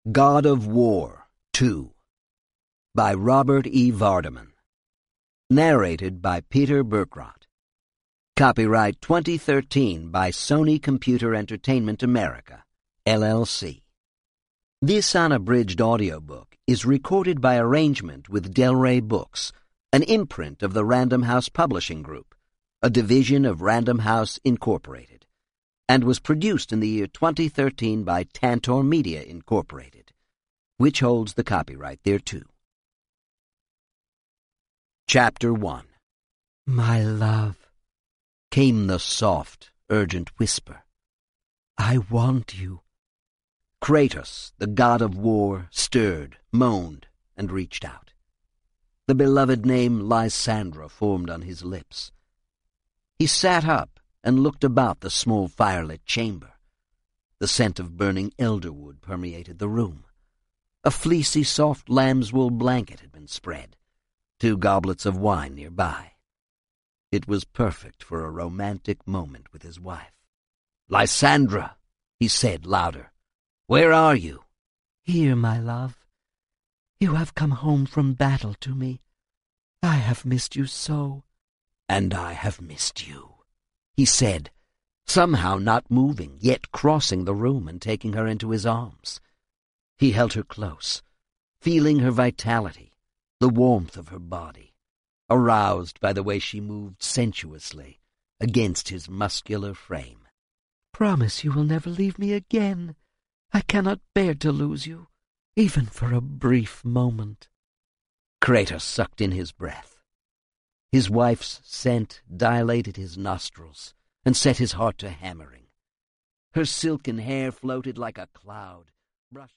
God of War 2 by Robert E. Vardaman. Narrated by Peter Berkrot. Copyright 2013 by Sony Computer Entertainment America, LLC. This unabridged audiobook is recorded by arrangement with Del Rey Books, an imprint of the Random House Publishing Group, a division of Random House Incorporated, and was produced in the year 2013 by Tantor Media Incorporated, which holds the copyright thereto. Chapter 1. My love, Came the soft, urgent whisper. I want you. Kratos, the god of war, stirred, moaned, and reached out. The beloved name Lysandra formed on his lips. He sat up and looked about the small firelit chamber. The scent of burning elderwood permeated the room. A fleecy, soft lamb's wool blanket had been spread. 2 goblets of wine nearby. It was perfect for a romantic moment with his wife. "Lysandra," he said louder, "where are you?" Here, my love. You have come home from battle to me. I have missed you so. "And I have missed you," he said, somehow not moving, yet crossing the room and taking her into his arms. He held her close, feeling her vitality, the warmth of her body, aroused by the way she moved sensuously against his muscular frame. Promise you will never leave me again. I cannot bear to lose you, even for a brief moment. Kratos sucked in his breath. His wife's scent dilated his nostrils and set his heart to hammering. Her silken hair floated like a cloud, brushed